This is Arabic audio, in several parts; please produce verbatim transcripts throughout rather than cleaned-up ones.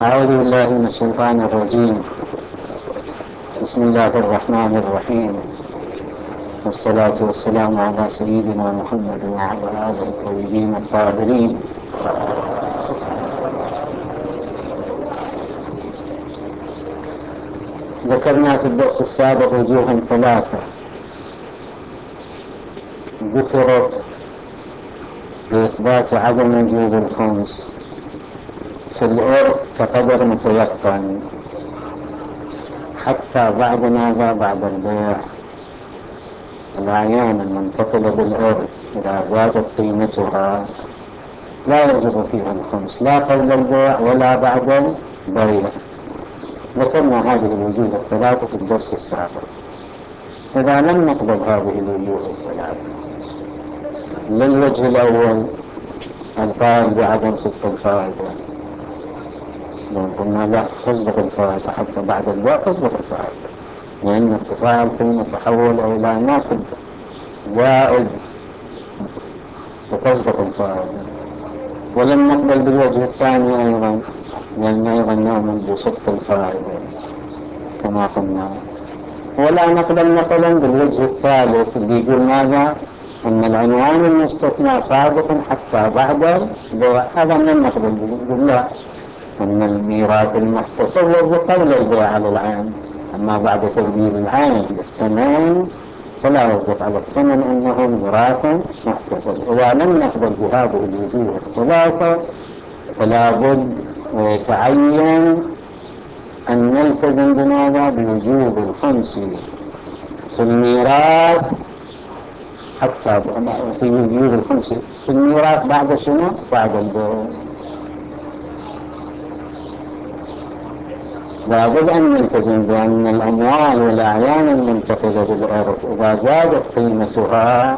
أعوذ بالله من الشيطان الرجيم. بسم الله الرحمن الرحيم، والصلاة والسلام على سيدنا محمد وعلى آله الطيبين الطاهرين. ذكرنا في الدرس السابق وجوها ثلاثة ذكرت بإثبات عدم وجود الخمس في الإرث كقدر متيقن، حتى بعد ماذا؟ بعد البيع. الأعيان المنتقلة بالإرث إذا زادت قيمتها لا يجب فيها الخمس، لا قبل البيع ولا بعد البيع. ذكرنا هذه الوجوه الثلاثة في الدرس السابق. إذا لم نقبل هذه الوجوه الثلاثة، للوجه الأول القائل بعدم صدق الفائدة، لو قلنا لا تصدق الفائدة حتى بعد البيع تصدق الفائدة، لأن ارتفاع القيمة تحول إلى نقد زائد وتصدق الفائدة. ولم نقبل بالوجه الثاني أيضا، لأن أيضا نؤمن بصدق الفائدة كما قلنا. ولا نقبل مثلا بالوجه الثالث اللي يقول ماذا؟ أن العنوان المستثنى صادق حتى بعد البيع. هذا من نقبل به، يقول لا، أن الميراث المحتسب يصدق قبل البيع على العين، أما بعد تبديل العين بالثمن فلا يصدق على الثمن أنه ميراث محتسب. إذا لم نقبل بهذه الوجوه الثلاثة فلا بد ويتعين أن نلتزم بماذا؟ بوجوب الخمس في الميراث، حتى في وجوب الخمس في الميراث بعد شنو؟ بعد البيع. لابد أن نلتزم بأن الأموال والأعيان المنتقلة بالإرث إذا زادت قيمتها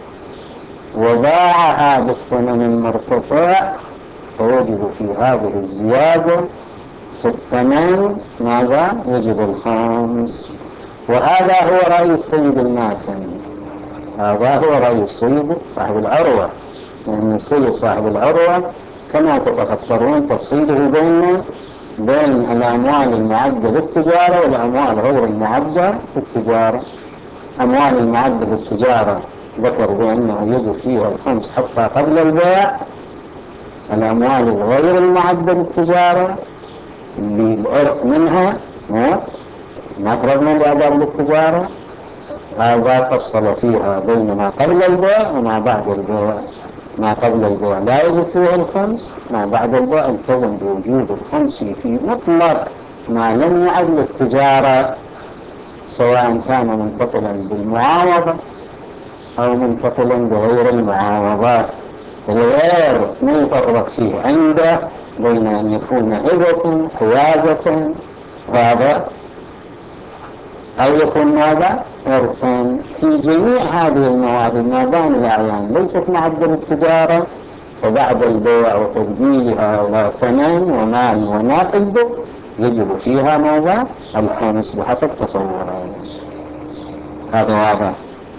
وباعها بالثمن المرتفع فيجب في هذه الزيادة في الثمن ماذا؟ يجب الخمس. وهذا هو رأي السيد الماتني، هذا هو رأي السيد صاحب العروة، لأن السيد صاحب العروة كما تتخطرون تفصيله بين بين الأموال المعدة للتجارة والأموال غير المعدة للتجارة. أموال المعدة للتجارة ذكر بأنه يجب فيها الخمس حتى قبل البيع. الأموال الغير المعدة للتجارة اللي الإرث منها مفرد من الآداب للتجارة، هذا فصل فيها بين ما قبل البيع وما بعد البيع. ما قبل البيع لا يجب فيه الخمس، ما بعد البيع التزم بوجود الخمس في مطلق ما لم يعد للتجارة، سواء كان منتقلا بالمعاوضة أو منتقلا بغير المعاوضات. الغير ما يفرق فيه عنده بين أن يكون هبة حيازة هذا أو يكون ماذا؟ إرثا. في جميع هذه المواد ما دام الأعيان ليست معدل التجارة فبعد البيع وتبديلها إلى ثمن ومال ونقد يجب فيها ماذا؟ الخمس بحسب تصورنا. هذا واضح.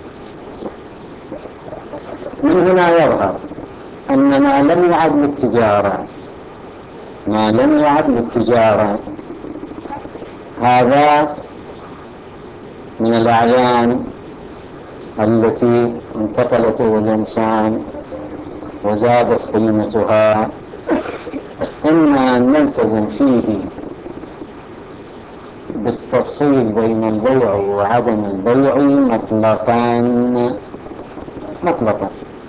من هنا يظهر أن ما لم يعد للتجارة ما لم يعد للتجارة هذا من الأعيان التي انتقلت إلى الإنسان وزادت قيمتها، إما أن نلتزم فيه بالتفصيل بين البيع وعدم البيع مطلقا مطلقا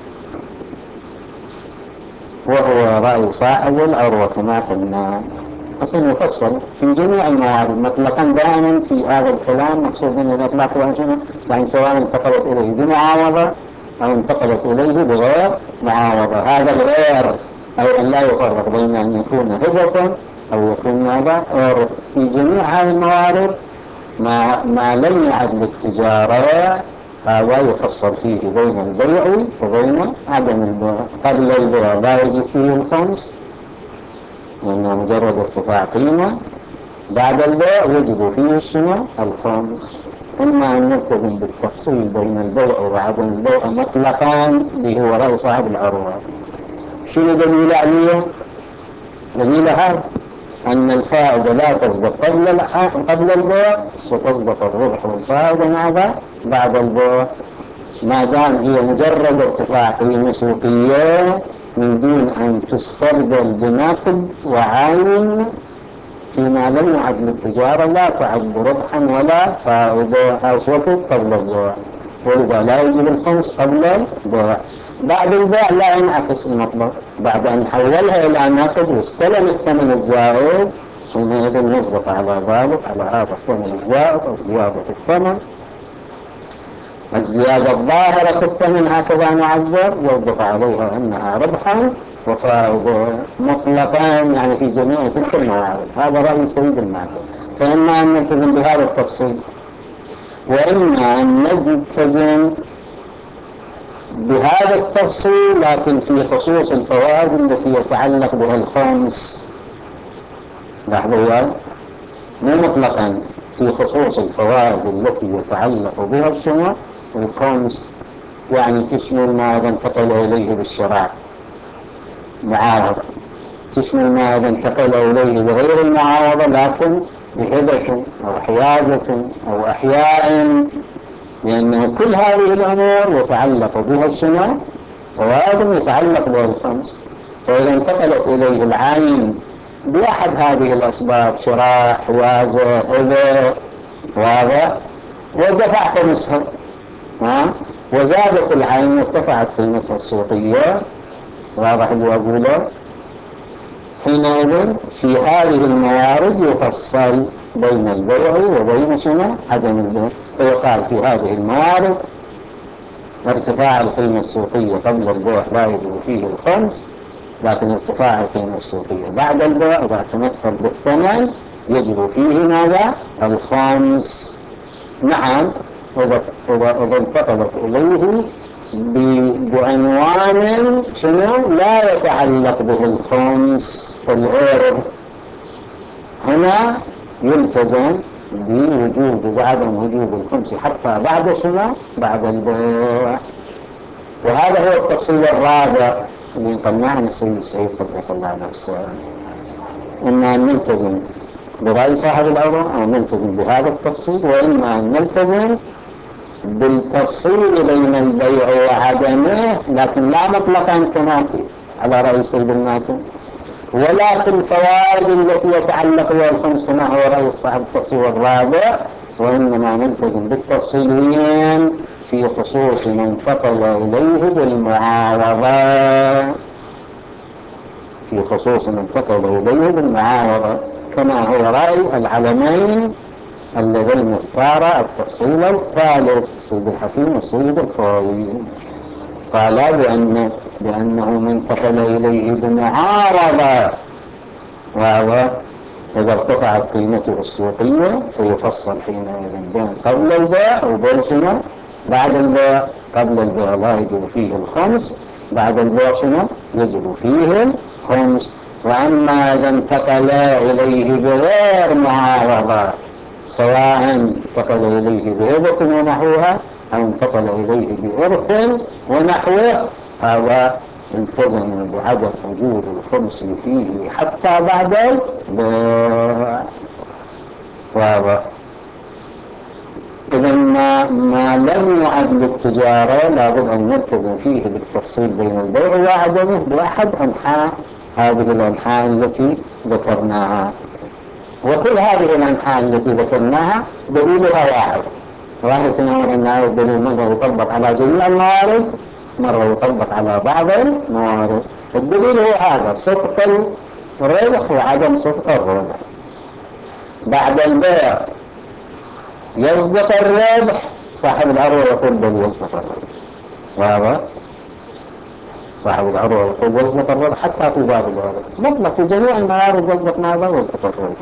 وهو رأي صاحب العروة كما قلنا. أصلا يفصل في جميع الموارد مطلقا دائما في هذا الكلام، مقصود من الإطلاق وأنشنا، يعني سواء انتقلت إليه بمعاوضة أو انتقلت إليه بغير معاوضة. هذا الغير أيضا لا يفرق بين أن يكون هبة أو يكون ماذا؟ إرث. في جميع هذه الموارد ما, ما لم يعد للتجارة هذا يفصل فيه بين البيع وبين عدم البيع. قبل البيع لا يجب فيه الخمس لأنه مجرد ارتفاع قيمة، بعد البيع يجب فيه الشنو؟ الخمس. إما أن نلتزم بالتفصيل بين البيع وعدم البيع مطلقا اللي هو رأي صاحب العروة. شنو دليل عليه؟ دليل هذا أن الفائدة لا تصدق قبل قبل البيع وتصدق الربح والفائدة ماذا؟ بعد البيع، ما دام هي مجرد ارتفاع قيمة سوقية من دون أن تستبدل بنقد وعين فيما لم يعد للتجارة، لا تعد ربحا ولا فائدة أوسطت قبل البيع، ولذا لا يجب الخمس قبل البيع. بعد البيع لا ينعكس المطلب، بعد أن حولها إلى نقد واستلم الثمن الزائد حينئذ نصدق على ذلك على هذا الثمن الزائد الزيادة في الثمن، الزيادة الظاهرة في الثمن هكذا نعبر، يصدق عليها أنها ربحا وفائدة مطلقان يعني في جميع تلك الموارد. هذا رأي سيد المعتمد. فإما أن نلتزم بهذا التفصيل، وإما أن نلتزم بهذا التفصيل لكن في خصوص الفوائد التي يتعلق بها الخمس. لاحظوا مو مطلقا في خصوص الفوائد التي يتعلق بها الشمع الخمس، يعني تشمل ما إذا انتقل إليه بالشراء معاوضة، تشمل ما إذا انتقل إليه بغير المعاوضة لكن بهبة أو حيازة أو أحياء، لأن كل هذه الأمور يتعلق بها الشمع فوائد يتعلق بها الخمس. فإذا انتقلت إليه العين بأحد هذه الأسباب شراء حيازة هبة واضح ودفعت نصفه وزادت العين وارتفعت قيمتها السوقية واضح اللي أقوله، حينئذ في هذه الموارد يفصل بين البيع وبين شنو عدم البيع، فيقال في هذه الموارد ارتفاع القيمة السوقية قبل البيع لا يجب فيه الخمس، لكن ارتفاع القيمة السوقية بعد البيع إذا تمثل بالثمن يجب فيه ماذا؟ الخمس. نعم إذا انتقلت إليه بعنوان شنو لا يتعلق به الخمس فالإرث، هنا يلتزم بوجود وعدم وجود الخمس حتى بعد شنو بعد البيع. وهذا هو التفصيل الرابع اللي قلناه عن السيد السعيد قدس الله نفسه، إما أن نلتزم برأي صاحب الأمر أو نلتزم بهذا التفصيل، وإما أن نلتزم بالتفصيل بين البيع وعدمه لكن لا مطلقا كما في على رأي سيد الماتن، ولا في الفوائد التي يتعلق بها الخمس كما هو رأي صاحب التفصيل الرابع، وإنما نلتزم بالتفصيلين في خصوص من انتقل إليه بالمعاوضة، في خصوص من انتقل إليه بالمعاوضة كما هو رأي العلمين اللذين اختار التفصيل الثالث السيد الحكيم والسيد الخوي، قال بأن بأنه من انتقل إليه بمعاوضة وهو إذا ارتفعت قيمته السوقية فيفصل حينئذ بين قبل البيع وبين شنو بعد البيع. قبل البيع لا يجب فيه الخمس، بعد البيع شنو يجب فيه الخمس. وأما إذا انتقل إليه بغير معاوضة سواء انتقل إليه بهبة ونحوها أو انتقل إليه بإرث ونحوه هذا التزم بعدم وجود الخمس فيه حتى بعد البيع. واضح؟ إذا ما, ما لم يعد للتجارة لابد أن نلتزم فيه بالتفصيل بين البيع وعدمه بأحد أنحاء هذه الأنحاء التي ذكرناها. وكل هذه الأنحاء التي ذكرناها دليلها واحد، واحد تناول أنه الدليل مرة يطبق على جميع الموارد مرة يطبق على بعض الموارد. الدليل هو هذا صدق الربح وعدم صدق الربح. بعد البيع يصدق الربح صاحب العروة يقول بل يصدق الربح، واضح؟ صاحب العروة يقول يصدق الربح حتى في باب الوارد مطلق في جميع الموارد يصدق ماذا؟ يصدق الربح.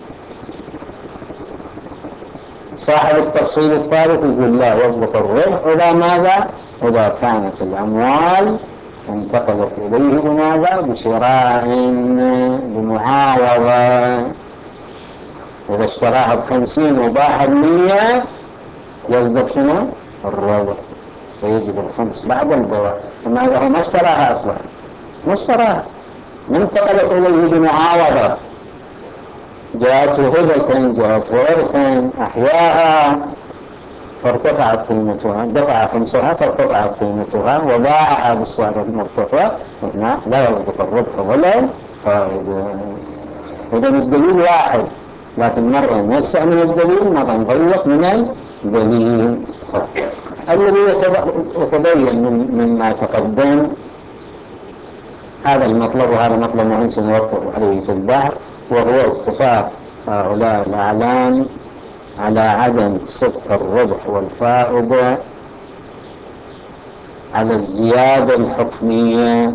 صاحب التفصيل الثالث يقول لا يصدق الربح إذا ماذا؟ إذا كانت الأموال انتقلت إليه بماذا؟ بشراء بمعاوضة. إذا اشتراها بخمسين وباعها بمية يصدق شنو؟ الربح، فيجب الخمس بعد البيع. أما إذا هو ما اشتراها أصلا ما اشتراها ما انتقلت إليه بمعاوضة جاءته هبة جاءته إرثا أحياها فارتفعت قيمتها، دفع خمسها فارتفعت قيمتها وباعها بالسعر المرتفع، هنا لا يصدق الربح ولا فائدة. إذا الدليل واحد، لكن مرة نوسع من الدليل، مرة نضيق من الدليل. الذي يتبين مما تقدم هذا المطلب، وهذا مطلب مهم سنوقف عليه في البحث، وهو اتفاق هؤلاء الأعلام على عدم صدق الربح والفائدة على الزيادة الحكمية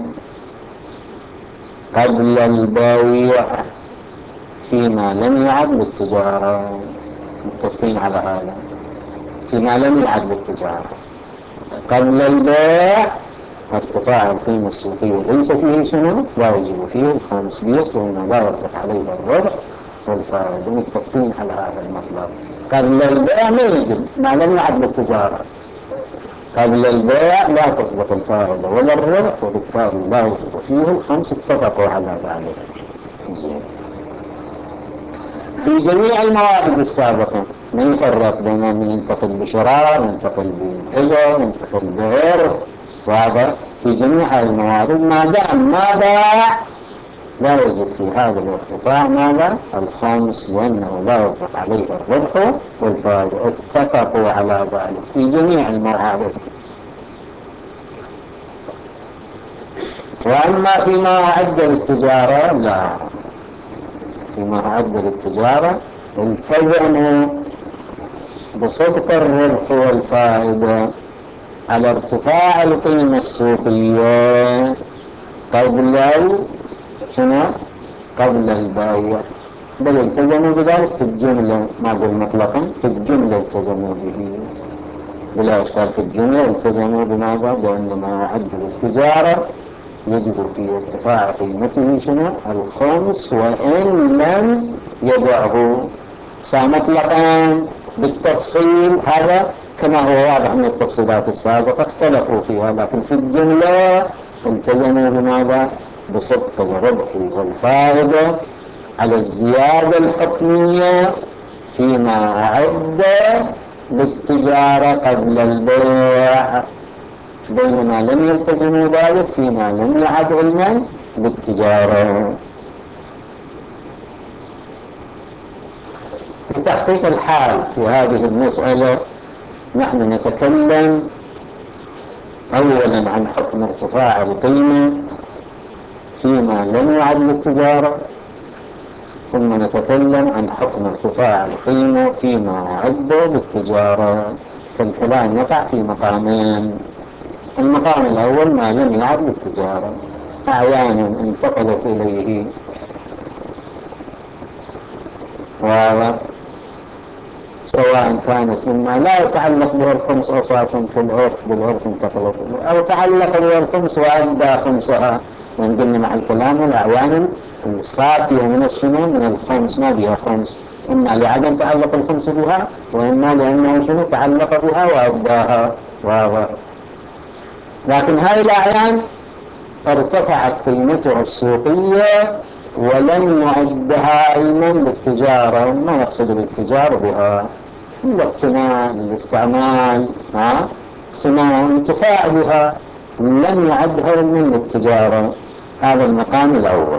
قبل البيع فيما لم يعد للتجارة. متفقين على هذا، فيما لم يعد للتجارة قبل البيع ارتفاع القيمة السوقية ليس فيه شنو، لا يجب فيه الخامس بيص، وإنه لا يرتفع عليه الربح والفائدة. متفقين على هذا المطلب. قبل البيع لا يجب ما لم يعد للتجارة، قبل البيع لا تصدق الفائدة ولا الربح، وبالتالي لا يجب فيه الخمس. اتفقوا على ذلك. زين. في جميع الموارد السابقة ما يفرق بين من ينتقل بشراء، ينتقل بهبة، ينتقل بغير، وهذا في جميع هذه الموارد ما دام ما باع لا يجب في هذا الارتفاع ماذا؟ الخمس، لأنه لا يصدق عليه الربح والفائدة. اتفقوا على ذلك في جميع الموارد. وأما فيما أعد للتجارة لا، فيما أعد للتجارة التزموا بصدق الربح والفائدة على ارتفاع القيمة السوقية قبل شنو؟ قبل البيع، بل التزموا بذلك في الجملة، ما أقول مطلقا، في الجملة التزموا به بلا إشكال. في الجملة التزموا بماذا؟ بأن ما أعد للتجارة يجب في ارتفاع قيمته شنو؟ الخمس، وإن لم يبعه. مطلقا بالتفصيل هذا كما هو واضح من التفصيلات السابقة اختلفوا فيها، لكن في الجملة التزموا بماذا؟ بصدق الربح والفائدة على الزيادة الحكمية فيما أعد للتجارة قبل البيع، بينما لم يلتزموا ذلك فيما لم يعد علما بالتجارة. لتحقيق الحال في هذه المسألة نحن نتكلم أولا عن حكم ارتفاع القيمة فيما لم يعد للتجارة، ثم نتكلم عن حكم ارتفاع القيمة فيما أعد للتجارة. فالكلام يقع في مقامين. المقام الأول ما لم يعد للتجارة، أعيانا انتقلت إليه سواء كانت مما لا يتعلق به الخمس أساسا كالعرف، بالعرف انتقلت إليه، أو تعلق به الخمس وأدى خمسها، من ضمن مع الكلام الأعيان الصافية من الشنو من الخمس ما بها خمس، إما لعدم تعلق الخمس بها، وإما لأنه شنو تعلق بها وأداها. واضح. لكن هذه الأعيان ارتفعت قيمتها السوقية ولم يعدها علما بالتجارة، ما يقصد بالتجارة بها الاقتناء، الاستعمال، ها صناعة، انتفاع بها، لم يعدها علما بالتجارة. هذا المقام الأول.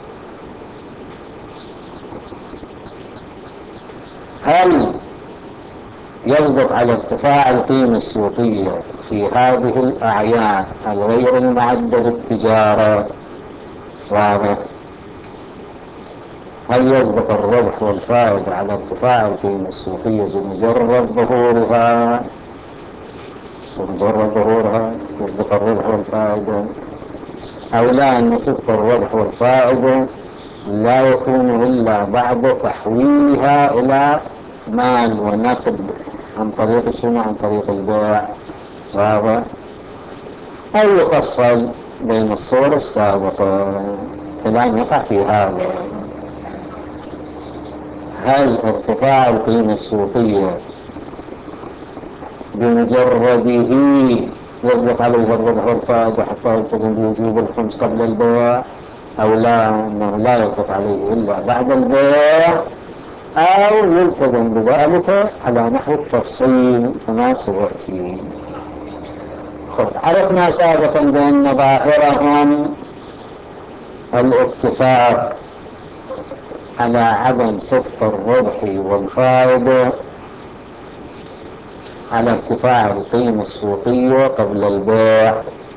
هل يصدق على ارتفاع القيمة السوقية في هذه الأعيان الغير المعدة للتجارة؟ واضح. هل يصدق الربح والفائدة على ارتفاع القيمة السوقية بمجرد ظهورها؟ بمجرد ظهورها يصدق الربح والفائدة، أو لا، أن صدق الربح والفائدة لا يكون إلا بعد تحويلها إلى مال ونقد عن طريق الشنو؟ عن طريق البيع. واضح. أو يفصل بين الصور السابقة. كلام يقع في هذا. هل ارتفاع القيمة السوقية بمجرده يصدق عليه الربح والفائدة حتى يلتزم بوجوب الخمس قبل البيع، أو لا أنه لا يصدق عليه إلا بعد البيع، أو يلتزم بذلك على نحو التفصيل كما سيأتي. خب، عرفنا سابقا بأن ظاهرهم الاتفاق على عدم صدق الربح والفائدة على ارتفاع القيمة السوقية قبل البيع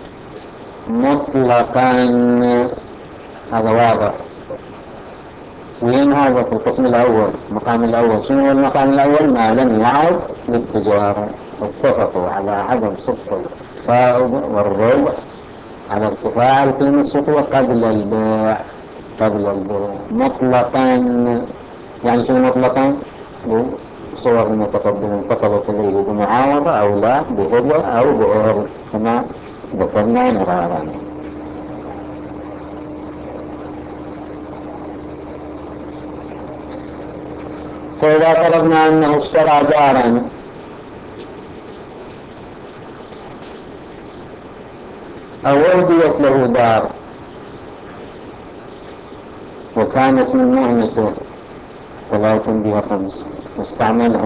مطلقا، هذا واضح. وين هذا؟ في القسم الأول. المقام الأول شنو هو المقام الأول؟ ما لم يعد للتجارة. اتفقوا على عدم صدق الفائدة والربح على ارتفاع القيمة السوقية قبل البيع قبل البيع مطلقا. يعني شنو مطلقا؟ صور المتقدم انتقلت إليه بمعاوضة أو لا، بهبة أو بإرث كما ذكرنا مرارا. فإذا طلبنا أنه اشترى دارا أو أهديت له دار وكانت من مهنته ثلاثة بها خمس واستعملها،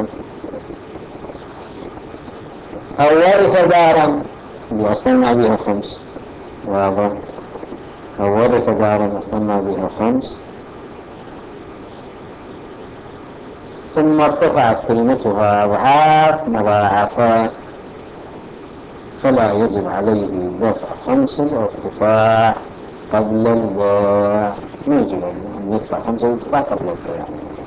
أو ورث دارا وأصلنا بها خمس، واضح، أو ورث دارا أصلنا بها خمس ثم ارتفعت قيمتها أضعاف مضاعفة، فلا يجب عليه دفع خمس الارتفاع قبل البيع. ما يجب أن يدفع خمس الارتفاع قبل البيع،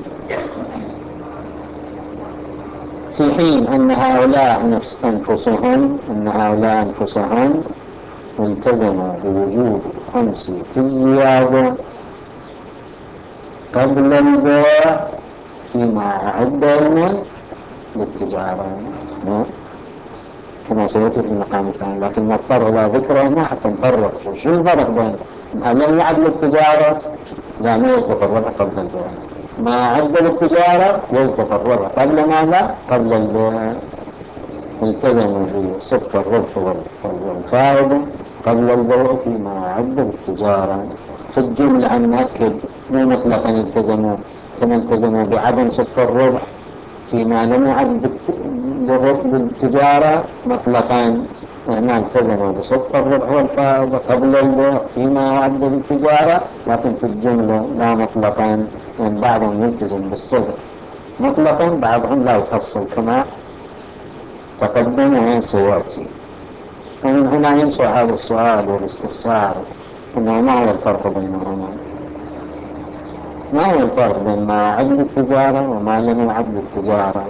في حين أن هؤلاء نفس أنفسهم أن هؤلاء أنفسهم التزموا بوجود خمس في الزيادة قبل البيع فيما أعد لهم للتجارة كما سيأتي في المقام الثاني. لكن نضطر إلى ذكره هنا حتى نفرق شو الفرق بين هل لم يعد للتجارة؟ لا، ما يصدق الربح قبل البيع. ما عد للتجارة يصدق الربح قبل ماذا؟ قبل البيع. التزموا بصدق الربح والفائدة قبل البيع فيما عد للتجارة. في الجملة أن نأكد مو مطلقا التزموا، كما التزموا بعدم صدق الربح فيما لم يعد بالتجارة مطلقا، هنا التزموا بصدق الربح والفائدة قبل البيع فيما يعد بالتجارة، لكن في الجملة لا مطلقا. يعني بعضهم يلتزم بالصدق مطلقا، بعضهم لا يفصل كما تقدم وسيأتي. ومن هنا ينشأ هذا السؤال والاستفسار إنه ما هو الفرق بينهما؟ ما هو الفرق بين ما يعد بالتجارة وما لم يعد بالتجارة؟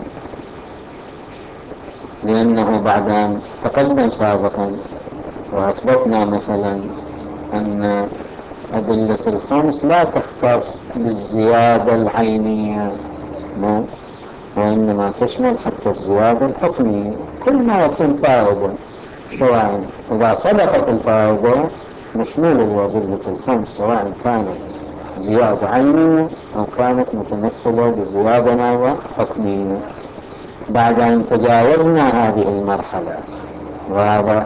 لأنه بعد أن تقدم سابقا وأثبتنا مثلا أن أدلة الخمس لا تختص بالزيادة العينية، وإنما تشمل حتى الزيادة الحكمية. كل ما يكون فائدة سواء إذا صدقت الفائدة مشمول بأدلة الخمس، سواء كانت زيادة عينية أو كانت متمثلة بزيادة حكمية. بعد أن تجاوزنا هذه المرحلة وهذا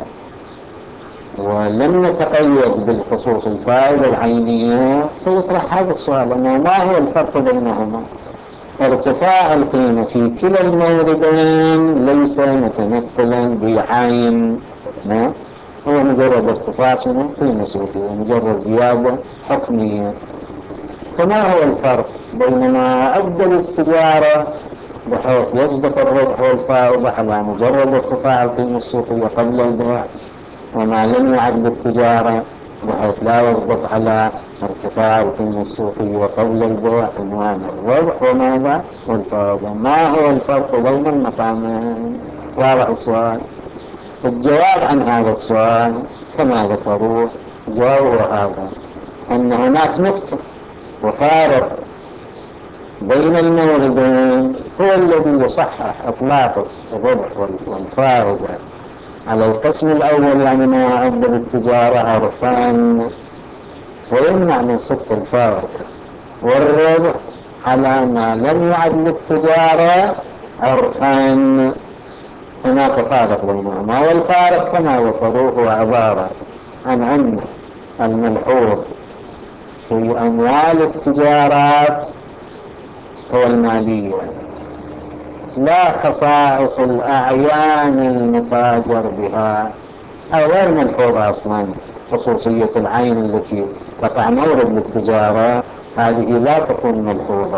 ولم نتقيد بالخصوص الفائدة العينية، فيطرح هذا السؤال أنه ما هو الفرق بينهما؟ ارتفاع القيمة في كلا الموردين ليس متمثلا بعين، هو مجرد ارتفاع قيمة سوقية، مجرد زيادة حكمية. فما هو الفرق بين ما أدى للتجارة بحيث يصدق الربح والفائدة على مجرد ارتفاع القيمة السوقية قبل البيع، وما لم يعد للتجارة بحيث لا يصدق على ارتفاع القيمة السوقية قبل البيع عنوان الربح وماذا؟ والفائدة. ما هو الفرق بين المقامين؟ واضح السؤال؟ الجواب عن هذا السؤال كما ذكروا جاوبوا هذا، أن هناك نقطة وفارق بين الموردين هو الذي يصحح إطلاق الربح والفائدة على القسم الأول، يعني ما يعد بالتجارة عرفان، ويمنع من صدق الفائدة والربح على ما لم يعد للتجارة عرفان. هناك فارق بينهما، والفارق كما ذكروه هو عبارة عن أن الملحوظ في أموال التجارات هو المالية، لا خصائص الأعيان المتاجر بها أو غير ملحوظة أصلا. خصوصية العين التي تقع مورد للتجارة هذه لا تكون ملحوظة.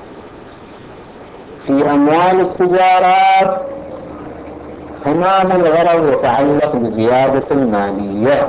في أموال التجارات تمام الغرض يتعلق بزيادة المالية،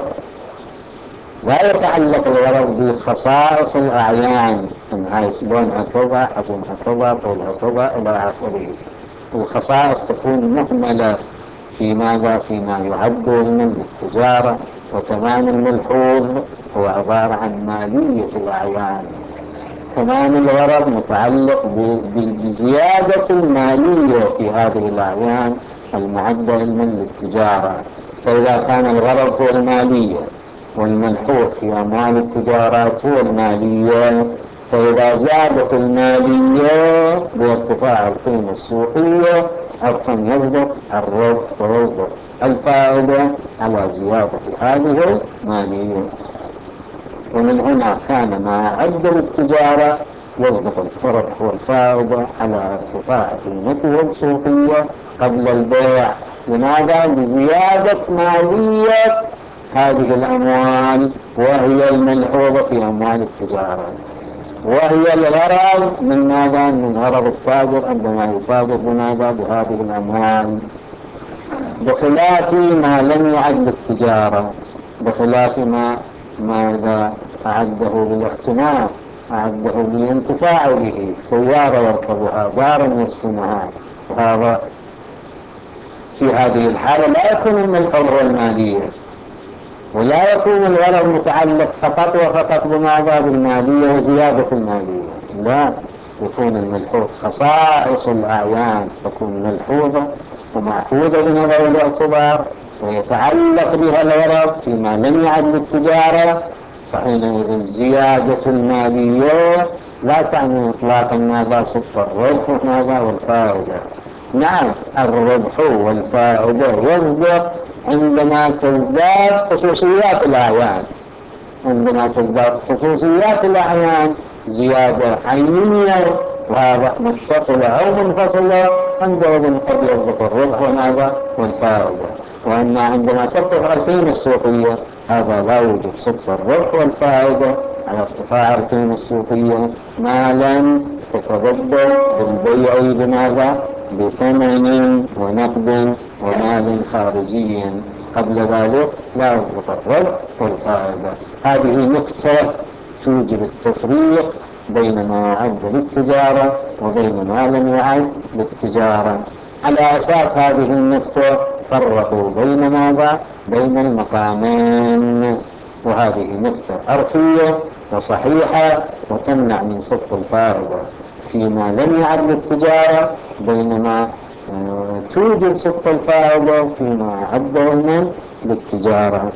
لا يتعلق الغرض بخصائص الأعيان، أن هاي لونها كذا، حجمها كذا، طولها كذا إلى آخره. الخصائص تكون مهملة في ماذا؟ فيما يعد من التجارة. وتمام الملحوظ هو عبارة عن مالية الأعيان. تمام الغرض متعلق بزيادة المالية في هذه الأعيان المعدة من التجارة. فإذا كان الغرض هو المالية والملحوظ في أموال التجارات هو المالية، فإذا زادت المالية بارتفاع القيمة السوقية عرفا يصدق الربح ويصدق الفائدة على زيادة هذه المالية. ومن هنا كان ما عد للتجارة يصدق الربح والفائدة على ارتفاع قيمته السوقية قبل البيع. لماذا؟ بزيادة مالية هذه الأموال وهي الملحوظة في أموال التجارة، وهي الغرض من ماذا؟ من غرض التاجر عندما يتاجر بماذا؟ بهذه الأموال، بخلاف ما لم يعد للتجارة، بخلاف ما ماذا أعده للاحتمال، أعده للانتفاع به، سيارة يركبها، دار يسكنها. وهذا في هذه الحالة لا يكون الملحوظ المالية، ولا يكون الغرض متعلق فقط وفقط بماذا؟ بالمالية وزيادة المالية. لا، يكون الملحوظ خصائص الأعيان تكون ملحوظة ومأخوذة بنظر الاعتبار ويتعلق بها الغرض فيما لم يعد للتجارة، فحينئذ زيادة المالية لا تعني إطلاقا ماذا؟ صدق الربح ماذا؟ والفائدة. نعم، الربح والفائدة يصدق عندما تزداد خصوصيات الأعيان. عندما تزداد خصوصيات الأعيان زيادة عينية وهذا متصلة أو منفصلة، عندئذ قد يصدق الربح وماذا؟ والفائدة. وأما عندما ترتفع القيمة السوقية هذا لا يوجد صدق الربح والفائدة على ارتفاع القيمة السوقية ما لم تتبدل بالبيع بماذا؟ بثمن ونقد ومال خارجي. قبل ذلك لا يصدق الربح والفائدة. هذه نقطة توجب التفريق بين ما يعد للتجارة وبين ما لم يعد للتجارة. على أساس هذه النقطة فرقوا بين ماذا؟ بين المقامين، وهذه نقطة عرفية وصحيحة وتمنع من صدق الفائدة فيما لم يعد للتجارة، بينما توجد صدق الفائدة فيما عده من للتجارة.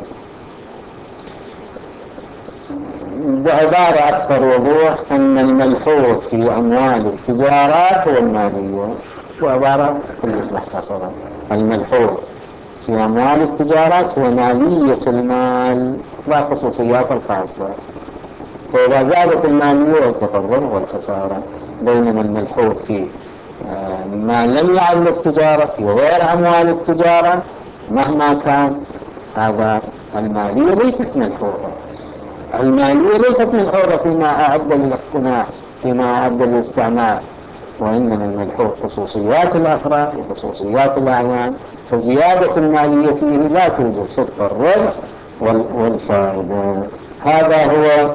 بعبارة أكثر وضوح أن الملحوظ في أموال التجارات هو المالية، وعبارة كلش مختصرة. الملحوظ في أموال التجارات هو مالية المال لا خصوصيات الخاصة، فإذا زادت المالية يصدق الربح والخسارة. بينما الملحوظ في ما لم يعد للتجارة في غير أموال التجارة مهما كان هذا المالية ليست ملحوظة. المالية ليست ملحوظة فيما أعد للاقتناء، فيما أعد للاستعمال، وإنما الملحوظ خصوصيات الأفراد وخصوصيات الأعيان. فزيادة المالية فيه لا توجب صدق الربح والفائدة. هذا هو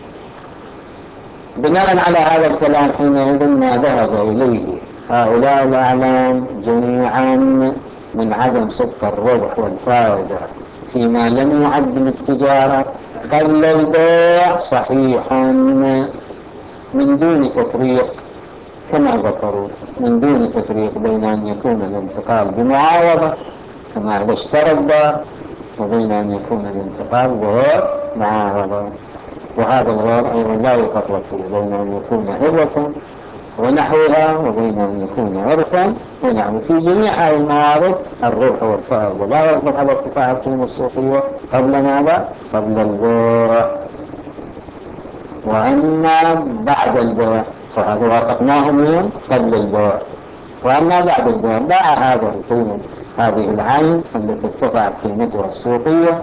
بناء على هذا الكلام حينئذ ما ذهب إليه هؤلاء الأعلام جميعا من عدم صدق الربح والفائدة فيما لم يعد للتجارة قبل البيع صحيح من دون تفريق، كما ذكروا، من دون تفريق بين أن يكون الانتقال بمعاوضة كما إذا اشترى الدار وبين أن يكون الانتقال بغير معاوضة. وهذا الغير أيضا لا يفرق فيه بين أن يكون هبة ونحوها وبين أن يكون عرفا ونحو. في جميع هذه المواضع الربح والفائدة لا يصدق على ارتفاع القيمة السوقية قبل ماذا؟ قبل البيع. وأما بعد البيع فهذا وافقناه من قبل البيع. وأما بعد البيع باع هذا القيمة هذه العين التي ارتفعت قيمتها السوقية،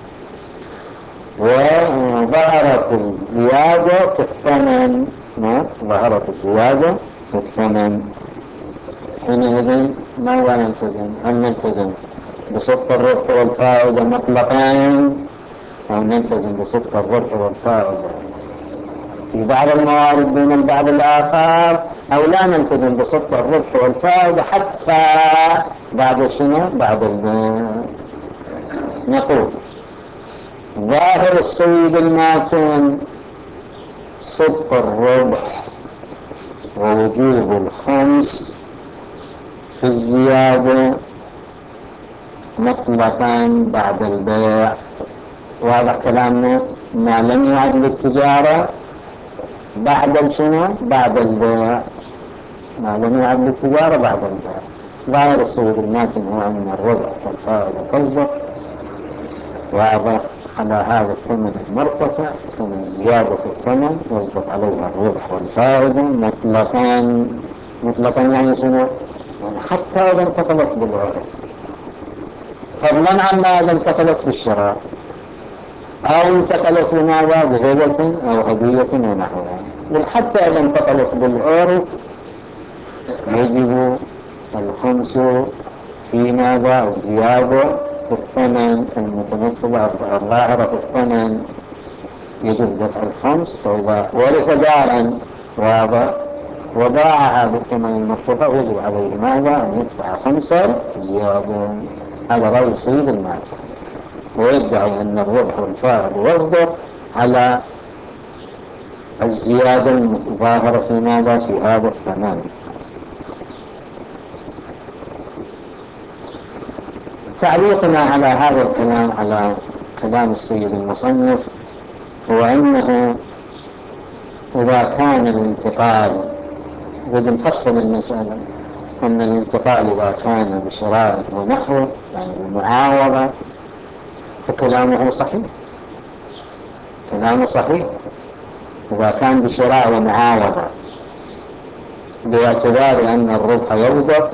وظهرت الزيادة في الثمن، ظهرت الزيادة في الثمن، حينئذ ماذا نلتزم؟ هل نلتزم بصدق الربح والفائدة مطلقا، أو نلتزم بصدق الربح والفائدة في بعض الموارد دون البعض الآخر، أو لا نلتزم بصدق الربح والفائدة حتى بعد شنو؟ بعد البيع. نقول ظاهر السيد الماتن صدق الربح ووجوب الخمس في الزيادة مطلقا بعد البيع. واضح كلامنا؟ ما لم يعد للتجارة بعد شنو؟ بعد البيع. ما لم يعد للتجارة بعد البيع. ظاهر السيد الماتن هو أن الربح والفائدة تصدق، واضح على هذا الثمن المرتفع، ثمن زيادة في الثمن يصدق عليها الربح والفائدة مطلقا. مطلقا يعني شنو؟ يعني حتى إذا انتقلت بالعرف، فضلا عما إذا انتقلت بالشراء، أو انتقلت بماذا؟ بهبة أو هدية ونحوها. بل حتى إذا انتقلت بالعرف يجب الخمس في ماذا؟ الزيادة في الثمن المتمثلة الظاهرة في الثمن يجب دفع الخمس. فإذا ورث دارا واضح وباعها بالثمن المرتفع يجب عليه ماذا؟ أن يدفع خمسة زيادة. هذا رأي السيد الماتن، ويدعي أن الربح والفائدة يصدق على الزيادة الظاهرة في ماذا؟ في هذا الثمن. تعليقنا على هذا الكلام، على كلام السيد المصنف، هو أنه إذا كان الانتقال، قد نفصل المسألة، أن الانتقال إذا كان بشراء ونحوه يعني بمعاوضة فكلامه صحيح، كلامه صحيح إذا كان بشراء ومعاوضة، باعتبار أن الربح يصدق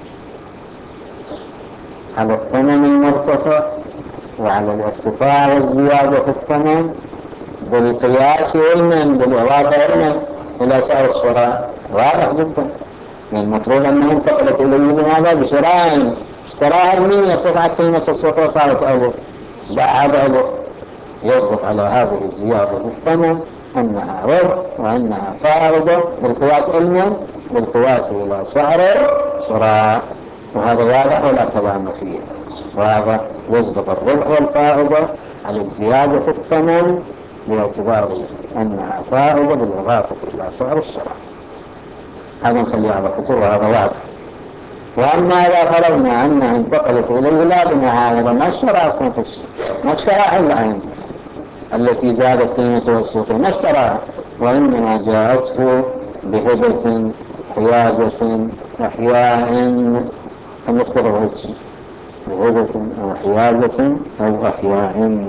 على الثمن المرتفع وعلى الارتفاع والزيادة في الثمن بالقياس علما بالإضافة علما إلى سعر الشراء. واضح جدا. يعني المفروض أنه انتقلت إليه بماذا؟ بشراء اشتراها بمية، ارتفعت قيمة السوق وصارت ألف، باعها بألف، يصدق على هذه الزيادة بالثمن أنها ربح وأنها فائدة بالقياس علما بالقياس إلى سعر الشراء. وهذا واضح ولا كلام فيه. واضح يصدق الربح والفائدة على الزيادة في الثمن باعتبار أنها فائدة بالإضافة إلى سعر الشراء. هذا نخليه على خطوة وهذا واضح. وأما إذا فرضنا أنها انتقلت إليه لا بمعاوضة، ما اشترى أصلا في الشيء، ما اشترى العين التي زادت قيمتها السوقية، ما اشتراها، وإنما جاءته بهبة حيازة أحياء، فنذكره هيك بهبة أو حيازة أو أحياء.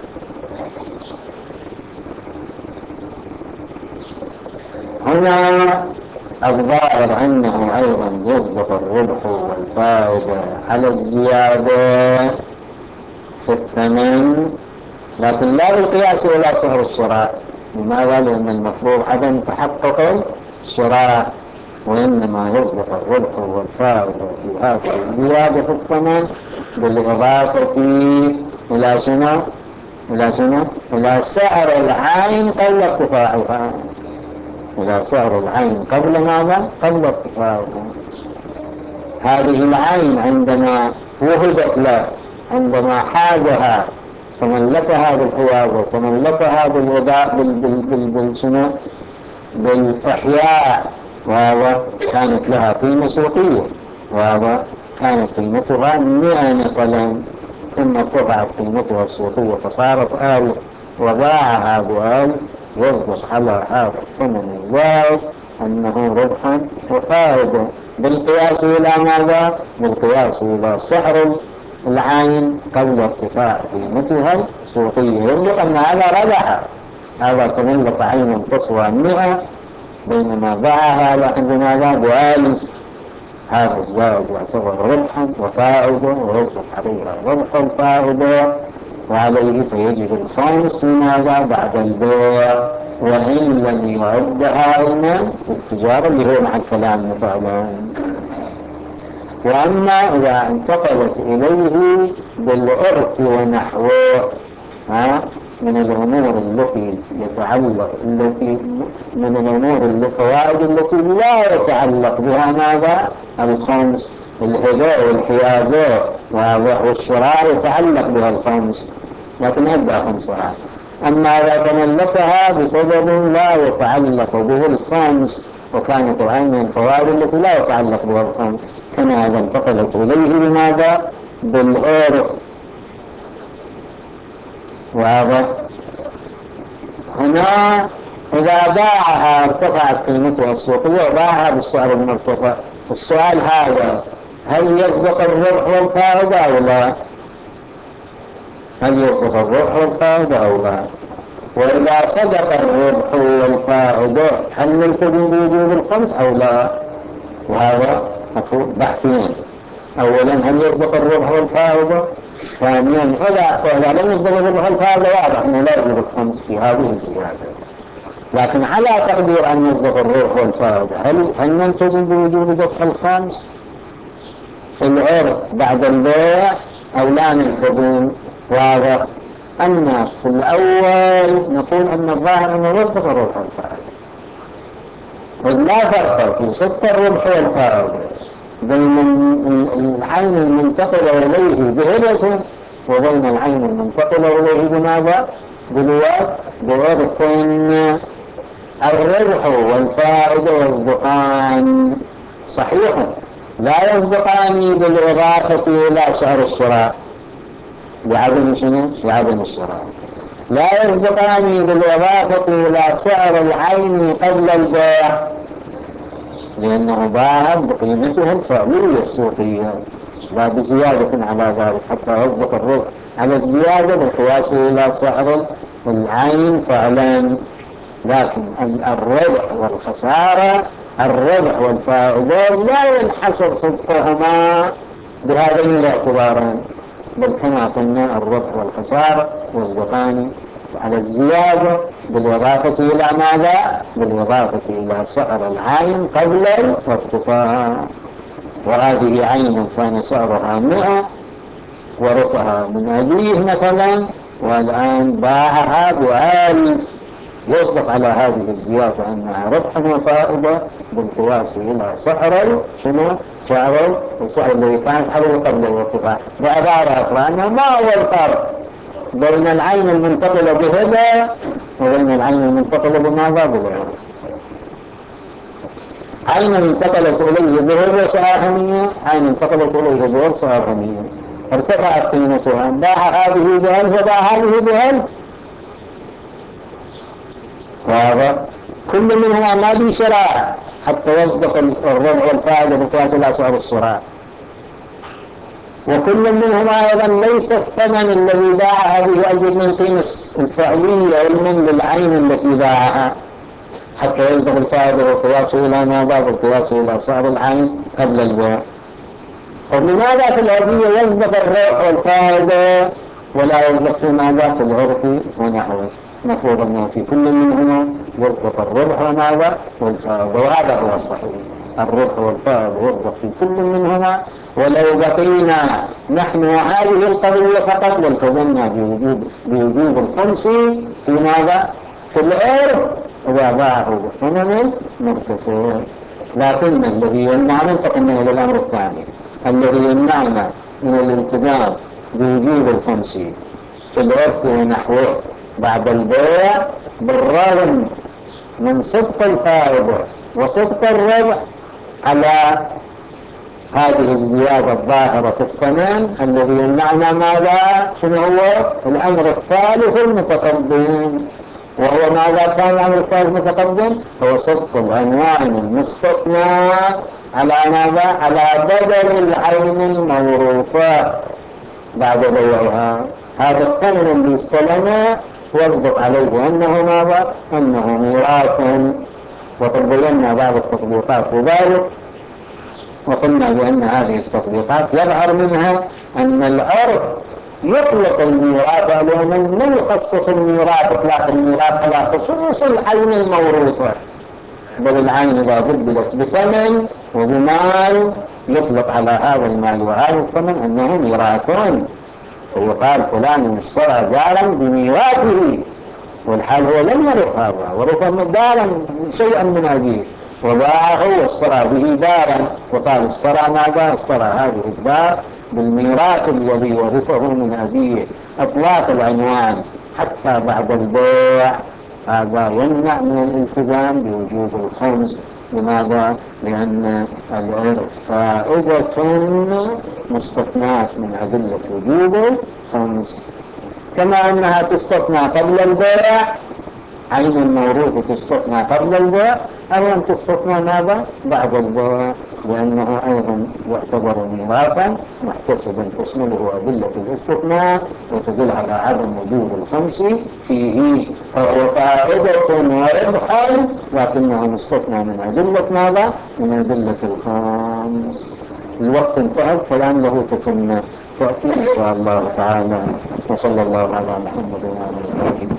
هنا الظاهر أنه أيضا يصدق الربح والفائدة على الزيادة في الثمن، لكن لا بالقياس ولا سعر الشراء. لماذا؟ لأن المفروض عدم تحقق الشراء، وإنما يصدق الربح والفائدة في هذه الزيادة في الثمن بالإضافة إلى شنو؟ إلى شنو؟ إلى سعر العين قبل ارتفاعها، إلى سعر العين قبل ماذا؟ قبل ارتفاعها. هذه العين عندما وهبت له، عندما حازها تملكها بالحيازة، تملكها بالوضاء بالشنو؟ بالإحياء، وهذا كانت لها قيمة سوقية، وهذا كانت قيمتها مئة مثلا، ثم ارتفعت قيمتها السوقية فصارت آلف وباعها بآلف، يصدق على هذا الثمن الزائد أنه ربحا وفائدة بالقياس إلى ماذا؟ بالقياس إلى سعر العين قبل ارتفاع قيمتها السوقية، يصدق أن هذا ربح. هذا تملك عينا تسوى مئة بينما باعها لكن بماذا؟ بألف. هذا الزائد يعتبر ربحا وفائدة ويصبح عليها ربح الفائدة وعليه فيجب الخامس لماذا؟ بعد البيع وإن لم يعدها علما التجارة اللي هو مع الكلام مثلا. وأما إذا انتقلت إليه بالإرث ونحوه من الأمور التي يتعلق التي من الأمور الفوائد التي لا يتعلق بها ماذا؟ الخمس. الهباء والحيازات والشراء يتعلق بها الخمس لكن أدى خمسها. أما إذا تملكها بسبب لا يتعلق به الخمس وكانت العين من الفوائد التي لا يتعلق بها الخمس كما إذا انتقلت إليه بماذا؟ بالإرث. واضح؟ هنا إذا باعها ارتفعت قيمتها السوقية وباعها بالسعر المرتفع. السؤال هذا هل يصدق الربح والفائدة أو لا؟ هل يصدق الربح والفائدة أو لا؟ وإذا صدق الربح والفائدة هل نلتزم بوجوب الخمس أو لا؟ وهذا بحثين. أولا هل يصدق الربح والفائدة؟ ثانيا إذا لم يصدق الربح والفائدة واضح أنه لا يوجب الخمس في هذه الزيادة. لكن على تقدير أن يصدق الربح والفائدة هل هل نلتزم بوجوب دفع الخمس في العرض بعد البيع أو لا نلتزم؟ واضح. أما في الأول نقول أن الظاهر أنه يصدق الربح والفائدة ولا فرق في صدق الربح والفائدة بين العين المنتقلة إليه بهبة وبين العين المنتقلة إليه بماذا؟ بالواد بورث. الربح والفائدة يصدقان صحيح لا يصدقان بالإضافة إلى سعر الشراء بعدم شنو؟ بعدم الشراء. لا يصدقان بالإضافة إلى سعر العين قبل البيع لأنه باع بقيمتها الفعلية السوقية لا بزيادة على ذلك حتى يصدق الربح على الزيادة بالقياس إلى سعر العين فعلا. لكن الربح والخسارة الربح والفائدة لا ينحصر صدقهما بهذين الاعتبارين بل كما قلنا الربح والخسارة يصدقان على الزيادة بالإضافة إلى ماذا؟ بالإضافة إلى سعر العين قبل الارتفاع. وهذه عين كان سعرها مئة ورقها من أبيه مثلا والآن باعها بألف يصدق على هذه الزيادة أنها ربح وفائدة بالقياس إلى سعر شنو؟ سعر السعر الذي كانت حوله قبل الارتفاع. بعبارة أخرى أنه ما هو الفرق بين العين المنتقلة بهبة وبين العين المنتقلة بماذا؟ بالعرض. عين انتقلت إليه بهبة سعرها مية عين انتقلت إليه بعرض سعرها مية ارتفعت قيمتها باع هذه بألف وباع هذه بألف. واضح؟ كل منهما ما بي شراء حتى يصدق الربح والفائدة بقياس إلى سعر الشراء وكل منهما أيضا ليس الثمن الذي باعها به أزيد من قيمة الفعلية علما للعين التي باعها حتى يصدق الفائدة بالقياس إلى ماذا؟ بالقياس إلى سعر العين قبل البيع. فلماذا في الهدية يصدق الربح والفائدة ولا يصدق في ماذا؟ في العرف ونحوه؟ مفروض أنه في كل منهما يصدق الربح وماذا؟ والفائدة وهذا هو الصحيح. الربح والفائدة يصدق في كل منهما. ولو بقينا نحن هذه القضية فقط والتزمنا بوجود بوجود الخمس في ماذا؟ في العرف إذا باعه بثمن مرتفع. لكن الذي يمنعنا انتقلنا إلى الأمر الثاني الذي يمنعنا من الالتزام بوجود الخمس في العرف ونحوه بعد البيع بالرغم من صدق الفائدة وصدق الربح على هذه الزيادة الظاهرة في الثمن الذي يمنعنا ماذا؟ شنو هو؟ الأمر الثالث المتقدم. وهو ماذا كان الأمر الثالث المتقدم؟ هو صدق العنوان المستثنى على ماذا؟ على بدل العين الموروثة بعد بيعها. هذا الثمن اللي استلمه واصدق عليه أنه ماذا؟ أنه ميراث. وقد بينا بعض التطبيقات لذلك، وقلنا بأن هذه التطبيقات يظهر منها أن العرف يطلق الميراث على من لا يخصص الميراث إطلاق الميراث على خصوص العين الموروثة، بل العين إذا بدلت بثمن وبمال يطلق على هذا المال وهذا الثمن أنه ميراثون، فيقال فلان اشترى دارا بميراثه، والحال هو لم يرث هذا، ورث دارا شيئا من أبيه وباعه واشترى به دارا، وقال اشترى ماذا؟ اشترى هذه الدار بالميراث الذي ورثه من أبيه. أطلاق العنوان حتى بعد البيع هذا يمنع من الالتزام بوجوب الخمس. لماذا؟ لأن العرف فائدة مستثناة من أدلة وجوب الخمس، كما أنها تستثنى قبل البيع، عين الموروث تستثنى قبل البيع، أيضا تستثنى ماذا؟ بعد البيع، لأنه أيضا يعتبر ميراثا محتسبا تشمله أدلة الاستثناء وتدل على عدم وجود الخمس فيه، فهو فائدة وربحا لكنه مستثنى من أدلة ماذا؟ من أدلة الخمس. الوقت انتهى، الكلام له تتم تأتي إن شاء الله تعالى. وصلى الله على محمد وعلى آله